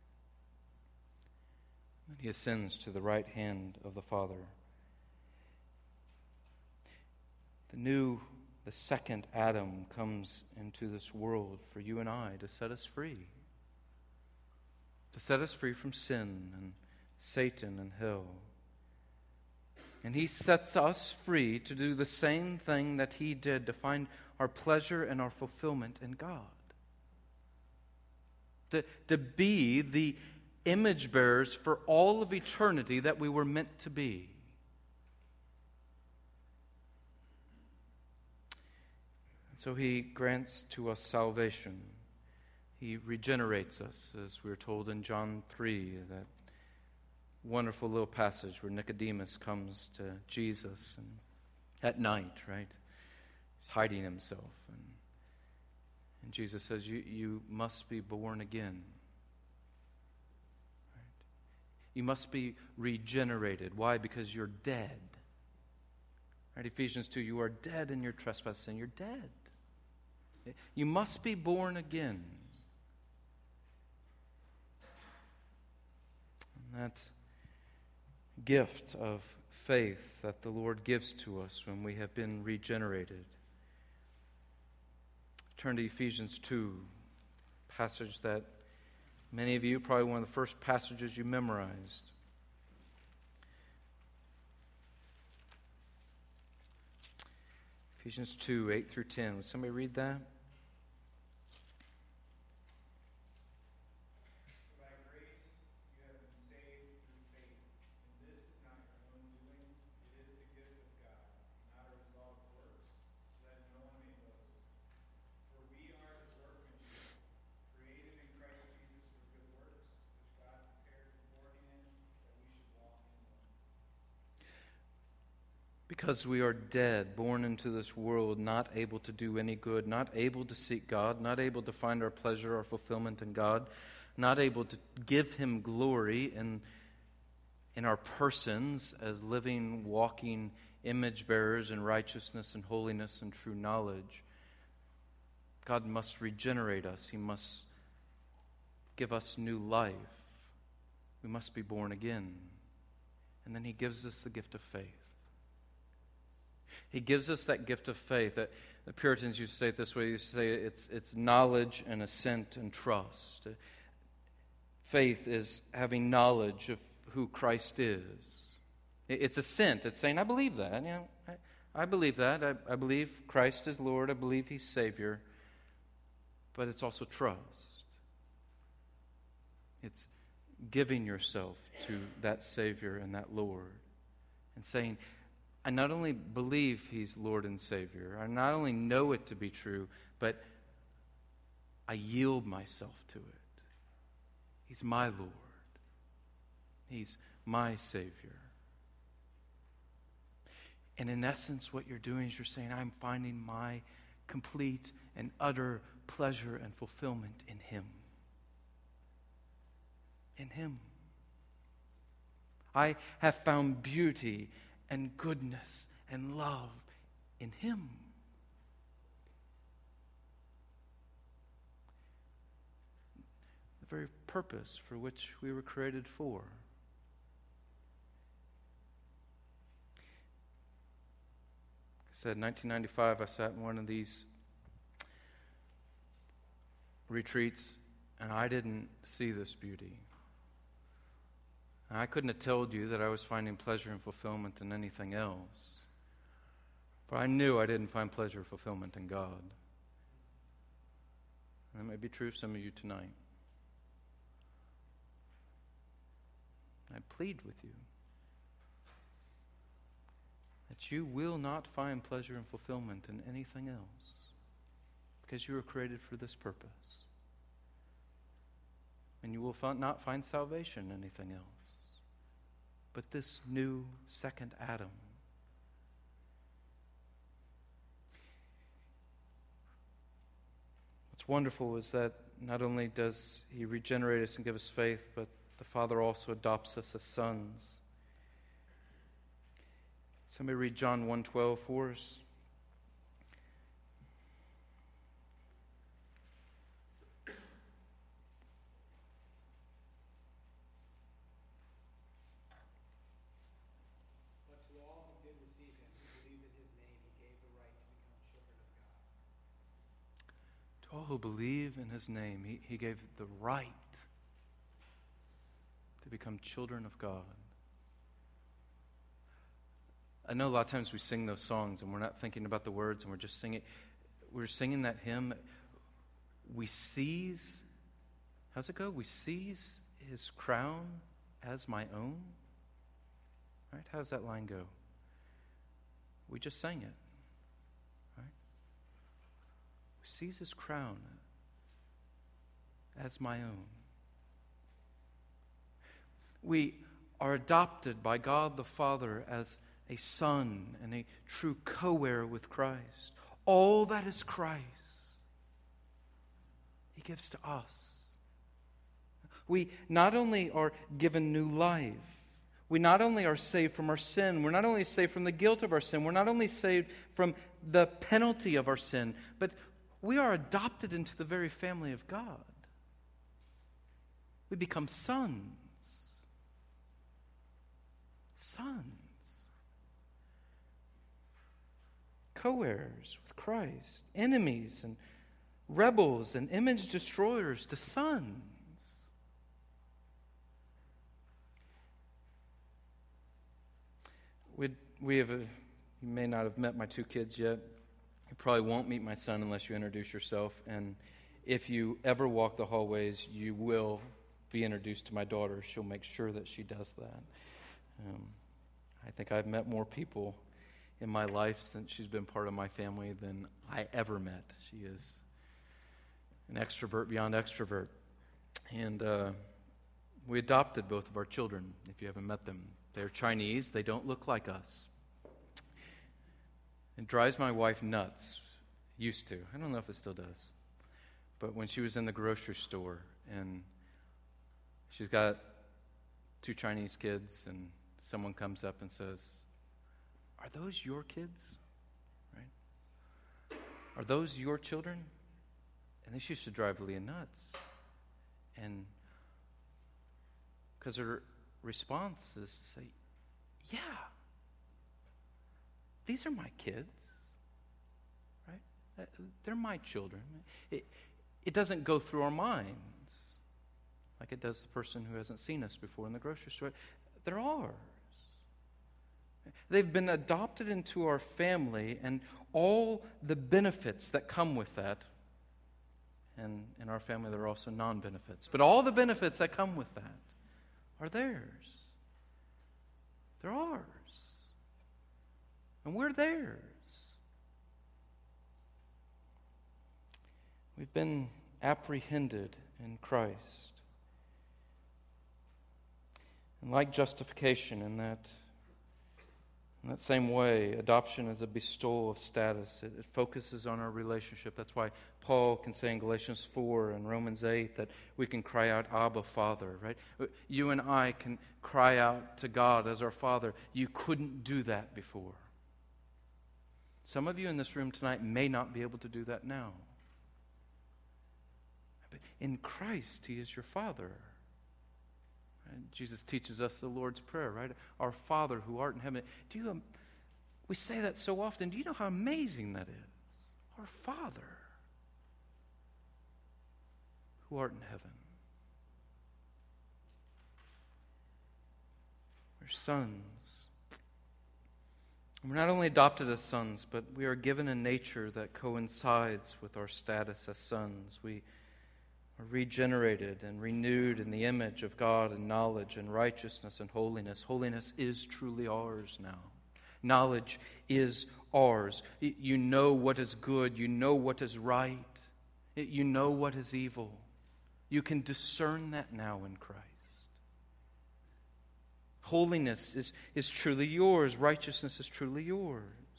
[SPEAKER 1] And he ascends to the right hand of the Father. The new, the second Adam comes into this world for you and I to set us free. To set us free from sin and Satan and hell. And he sets us free to do the same thing that he did, to find our pleasure and our fulfillment in God. To, to be the image bearers for all of eternity that we were meant to be. So he grants to us salvation. He regenerates us, as we are told in John three, that wonderful little passage where Nicodemus comes to Jesus and at night, right? He's hiding himself. And, and Jesus says, you, you must be born again. Right? You must be regenerated. Why? Because you're dead. Right? Ephesians two, you are dead in your trespasses, and you're dead. You must be born again. And that gift of faith that the Lord gives to us when we have been regenerated. Turn to Ephesians two, passage that many of you, probably one of the first passages you memorized. Ephesians two, eight through ten. Would somebody read that? Because we are dead, born into this world, not able to do any good, not able to seek God, not able to find our pleasure, our fulfillment in God, not able to give Him glory in, in our persons as living, walking image bearers in righteousness and holiness and true knowledge. God must regenerate us. He must give us new life. We must be born again. And then He gives us the gift of faith. He gives us that gift of faith. That the Puritans used to say it this way. They used to say it's, it's knowledge and assent and trust. Faith is having knowledge of who Christ is. It's assent. It's saying, I believe that. You know, I, I believe that. I, I believe Christ is Lord. I believe He's Savior. But it's also trust. It's giving yourself to that Savior and that Lord. And saying, I not only believe He's Lord and Savior, I not only know it to be true, but I yield myself to it. He's my Lord. He's my Savior. And in essence, what you're doing is you're saying, I'm finding my complete and utter pleasure and fulfillment in Him. In Him. I have found beauty and goodness and love in Him. The very purpose for which we were created for. I said in nineteen ninety-five, I sat in one of these retreats, and I didn't see this beauty. I couldn't have told you that I was finding pleasure and fulfillment in anything else. But I knew I didn't find pleasure or fulfillment in God. And that may be true of some of you tonight. I plead with you that you will not find pleasure and fulfillment in anything else, because you were created for this purpose. And you will not find salvation in anything else but this new second Adam. What's wonderful is that not only does He regenerate us and give us faith, but the Father also adopts us as sons. Somebody read John one twelve for us.
[SPEAKER 5] But to all who did receive Him, who believed in His name, He gave the right
[SPEAKER 1] all who believe in his name, he, he gave the right to become children of God. I know a lot of times we sing those songs and we're not thinking about the words and we're just singing. We're singing that hymn. We seize, how's it go? We seize his crown as my own. Right? How does that line go? We just sang it. Right? We seize his crown as my own. We are adopted by God the Father as a son and a true co-heir with Christ. All that is Christ, he gives to us. We not only are given new life, we not only are saved from our sin, we're not only saved from the guilt of our sin, we're not only saved from the penalty of our sin, but we are adopted into the very family of God. We become sons. Sons. Co-heirs with Christ. Enemies and rebels and image destroyers to sons. We we have a, you may not have met my two kids yet. You probably won't meet my son unless you introduce yourself. And if you ever walk the hallways, you will be introduced to my daughter. She'll make sure that she does that. Um, I think I've met more people in my life since she's been part of my family than I ever met. She is an extrovert beyond extrovert. And uh, we adopted both of our children, if you haven't met them. They're Chinese. They don't look like us. It drives my wife nuts. Used to. I don't know if it still does. But when she was in the grocery store and she's got two Chinese kids and someone comes up and says, "Are those your kids?" Right? "Are those your children?" And this used to drive Leah nuts. And because her response is to say, "Yeah, these are my kids, right? Uh, They're my children." It, it doesn't go through our minds like it does the person who hasn't seen us before in the grocery store. They're ours. They've been adopted into our family, and all the benefits that come with that. And in our family, there are also non-benefits. But all the benefits that come with that are theirs. They're ours. And we're theirs. We've been apprehended in Christ. And like justification, in that, in that same way, adoption is a bestowal of status. It, it focuses on our relationship. That's why Paul can say in Galatians four and Romans eight that we can cry out, "Abba, Father," right? You and I can cry out to God as our Father. You couldn't do that before. Some of you in this room tonight may not be able to do that now. But in Christ, He is your Father. And Jesus teaches us the Lord's Prayer, right? Our Father who art in heaven. Do you? Um, we say that so often. Do you know how amazing that is? Our Father who art in heaven. We're sons. And we're not only adopted as sons, but we are given a nature that coincides with our status as sons. We are regenerated and renewed in the image of God in knowledge and righteousness and holiness. Holiness is truly ours now. Knowledge is ours. You know what is good. You know what is right. You know what is evil. You can discern that now in Christ. Holiness is, is truly yours. Righteousness is truly yours.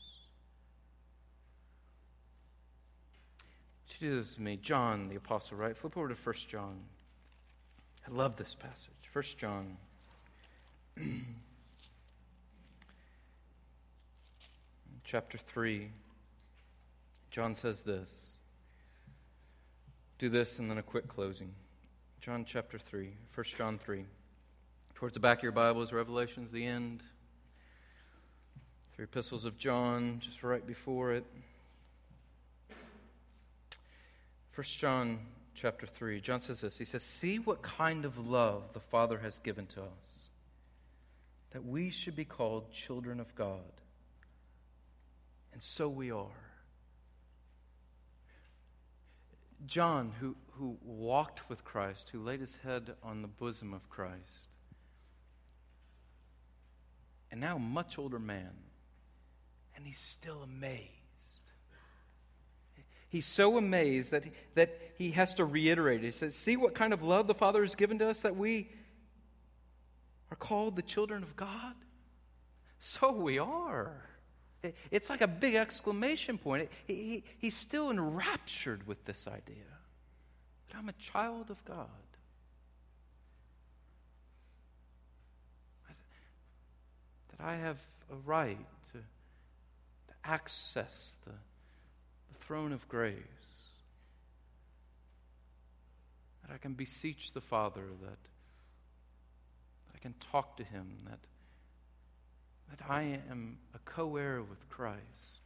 [SPEAKER 1] Would you do this with me? John, the apostle, right? Flip over to First John. I love this passage. First John. Chapter three. John says this. Do this and then a quick closing. John chapter three. First John three. Towards the back of your Bible is Revelation's the end. Three epistles of John, just right before it. First John chapter three, John says this. He says, "See what kind of love the Father has given to us, that we should be called children of God. And so we are." John, who, who walked with Christ, who laid his head on the bosom of Christ, and now a much older man, and he's still amazed. He's so amazed that he, that he has to reiterate it. He says, "See what kind of love the Father has given to us, that we are called the children of God? So we are." It's like a big exclamation point. He, he, he's still enraptured with this idea that I'm a child of God. That I have a right to, to access the, the throne of grace. That I can beseech the Father, that, that I can talk to Him, that that I am a co-heir with Christ.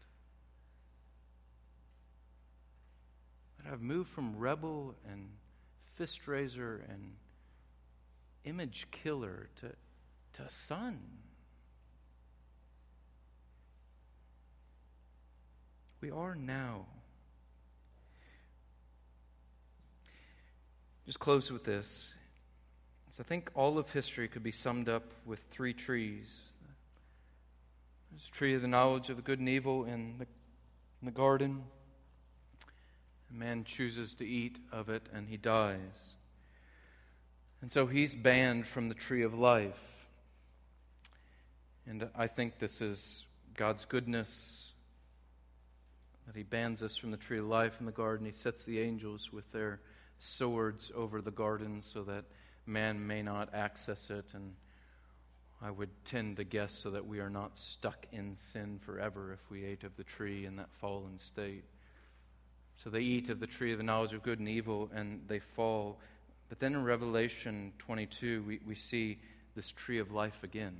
[SPEAKER 1] That I've moved from rebel and fist raiser and image killer to, to a son. We are now. Just close with this. So I think all of history could be summed up with three trees. There's a tree of the knowledge of the good and evil in the, in the garden. A man chooses to eat of it and he dies. And so he's banned from the tree of life. And I think this is God's goodness, that He bans us from the tree of life in the garden. He sets the angels with their swords over the garden so that man may not access it, and I would tend to guess so that we are not stuck in sin forever if we ate of the tree in that fallen state. So they eat of the tree of the knowledge of good and evil, and they fall. But then in Revelation twenty-two, we, we see this tree of life again.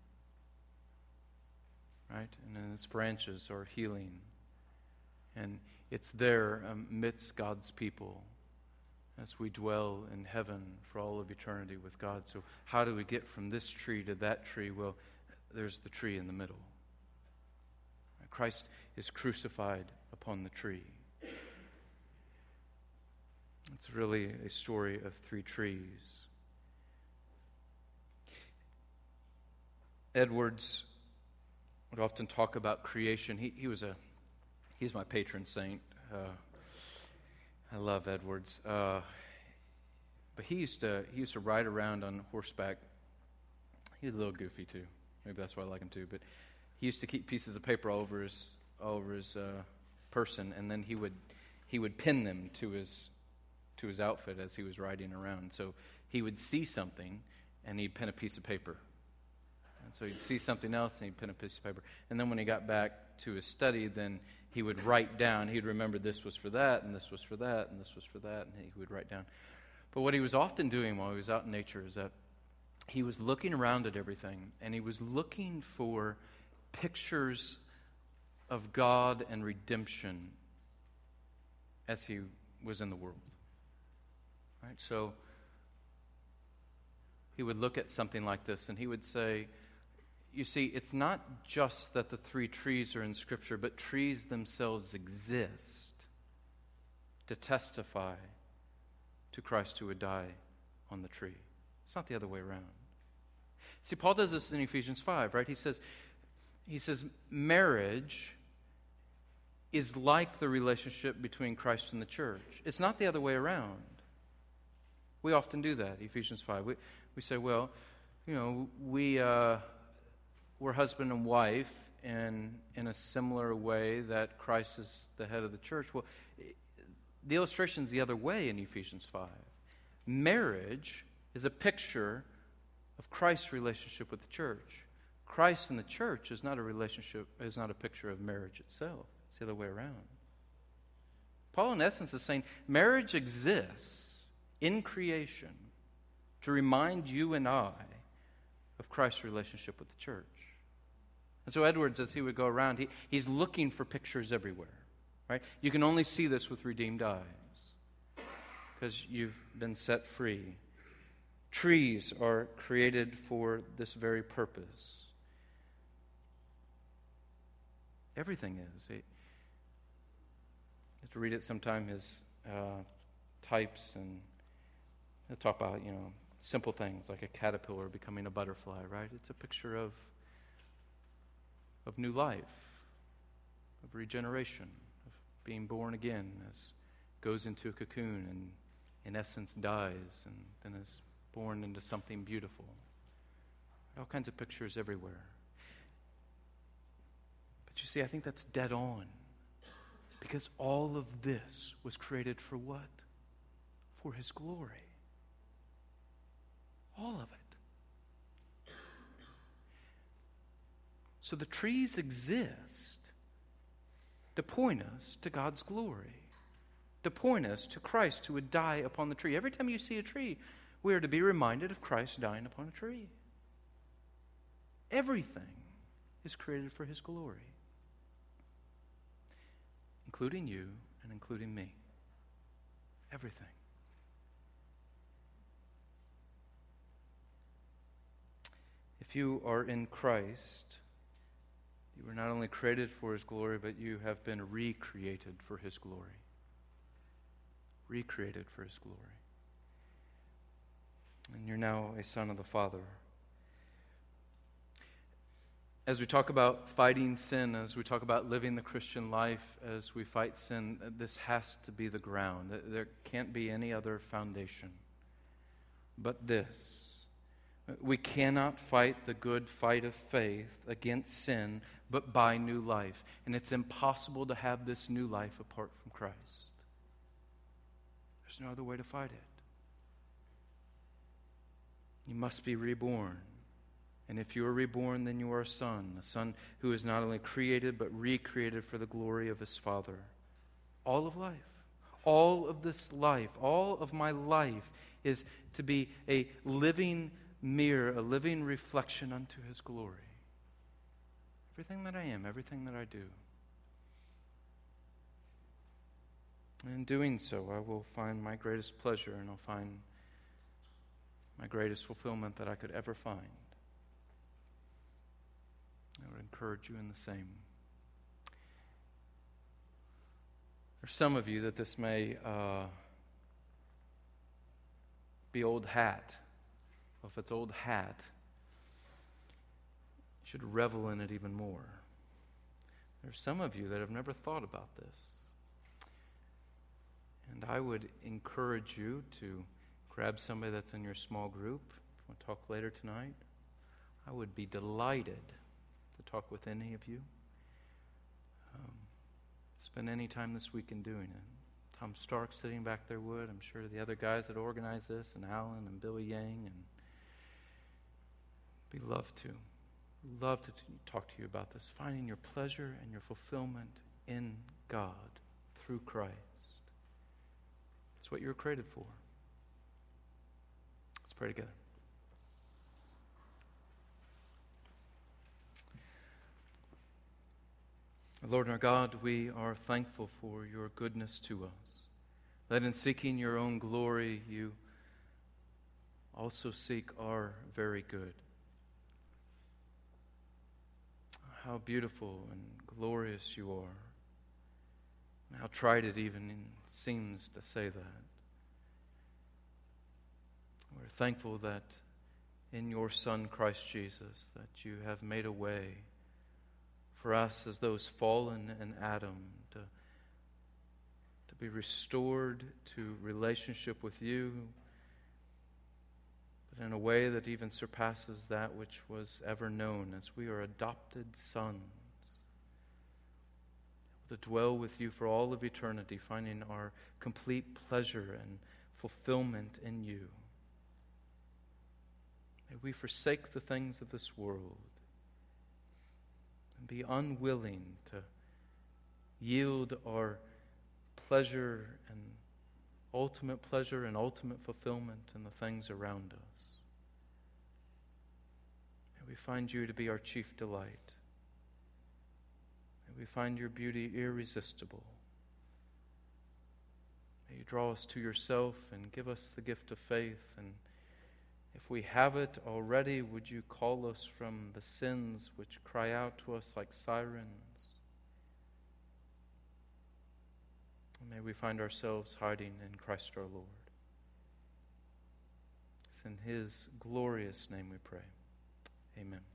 [SPEAKER 1] Right? And its branches are healing. And it's there amidst God's people as we dwell in heaven for all of eternity with God. So how do we get from this tree to that tree? Well, there's the tree in the middle. Christ is crucified upon the tree. It's really a story of three trees. Edwards would often talk about creation. He, he was a, he's my patron saint. Uh, I love Edwards. Uh, but he used to he used to ride around on horseback. He was a little goofy too. Maybe that's why I like him too. But he used to keep pieces of paper all over his all over his uh, person, and then he would he would pin them to his to his outfit as he was riding around. So he would see something, and he'd pin a piece of paper. And so he'd see something else, and he'd pin a piece of paper. And then when he got back to his study, then he would write down. He'd remember this was for that, and this was for that, and this was for that, and he would write down. But what he was often doing while he was out in nature is that he was looking around at everything, and he was looking for pictures of God and redemption as he was in the world. Right? So he would look at something like this, and he would say, you see, it's not just that the three trees are in Scripture, but trees themselves exist to testify to Christ who would die on the tree. It's not the other way around. See, Paul does this in Ephesians five, right? He says, he says, marriage is like the relationship between Christ and the church. It's not the other way around. We often do that, Ephesians five. We, we say, well, you know, we... Uh, We're husband and wife in, in a similar way that Christ is the head of the church. Well, the illustration is the other way in Ephesians five. Marriage is a picture of Christ's relationship with the church. Christ and the church is not a relationship, is not a picture of marriage itself. It's the other way around. Paul, in essence, is saying marriage exists in creation to remind you and I of Christ's relationship with the church. And so Edwards, as he would go around, he, he's looking for pictures everywhere, right? You can only see this with redeemed eyes. because you've been set free. Trees are created for this very purpose. Everything is. You have to read it sometime, his uh, types, and he'll talk about, you know, simple things like a caterpillar becoming a butterfly, right? It's a picture of, of new life, of regeneration, of being born again, as goes into a cocoon and in essence dies and then is born into something beautiful. All kinds of pictures everywhere. But you see, I think that's dead on. Because all of this was created for what? For His glory. All of it. So the trees exist to point us to God's glory, to point us to Christ who would die upon the tree. Every time you see a tree, we are to be reminded of Christ dying upon a tree. Everything is created for His glory, including you and including me. Everything. If you are in Christ, you were not only created for His glory, but you have been recreated for His glory. Recreated for His glory. And you're now a son of the Father. As we talk about fighting sin, as we talk about living the Christian life, as we fight sin, this has to be the ground. There can't be any other foundation but this. We cannot fight the good fight of faith against sin, but by new life. And it's impossible to have this new life apart from Christ. There's no other way to fight it. You must be reborn. And if you are reborn, then you are a son, a son who is not only created, but recreated for the glory of his Father. All of life, all of this life, all of my life is to be a living mirror, a living reflection unto his glory. Everything that I am, everything that I do. And in doing so, I will find my greatest pleasure, and I'll find my greatest fulfillment that I could ever find. I would encourage you in the same. There's some of you that this may uh, be old hat. Well, if it's old hat, you should revel in it even more. There's some of you that have never thought about this. And I would encourage you to grab somebody that's in your small group. If you want to talk later tonight, I would be delighted to talk with any of you. Um, spend any time this weekend doing it. Tom Stark sitting back there would. I'm sure the other guys that organize this, and Alan and Billy Yang, and be love to. Love to t- talk to you about this. Finding your pleasure and your fulfillment in God through Christ. It's what you were created for. Let's pray together. Lord our God, we are thankful for your goodness to us. That in seeking your own glory, you also seek our very good. How beautiful and glorious you are. And how trite it even seems to say that. We're thankful that in your Son, Christ Jesus, that you have made a way for us as those fallen in Adam to, to be restored to relationship with you, but in a way that even surpasses that which was ever known, as we are adopted sons, to dwell with you for all of eternity, finding our complete pleasure and fulfillment in you. May we forsake the things of this world and be unwilling to yield our pleasure and ultimate pleasure and ultimate fulfillment in the things around us. May we find you to be our chief delight. May we find your beauty irresistible. May you draw us to yourself and give us the gift of faith. And if we have it already, would you call us from the sins which cry out to us like sirens? And may we find ourselves hiding in Christ our Lord. It's in His glorious name we pray. Amen.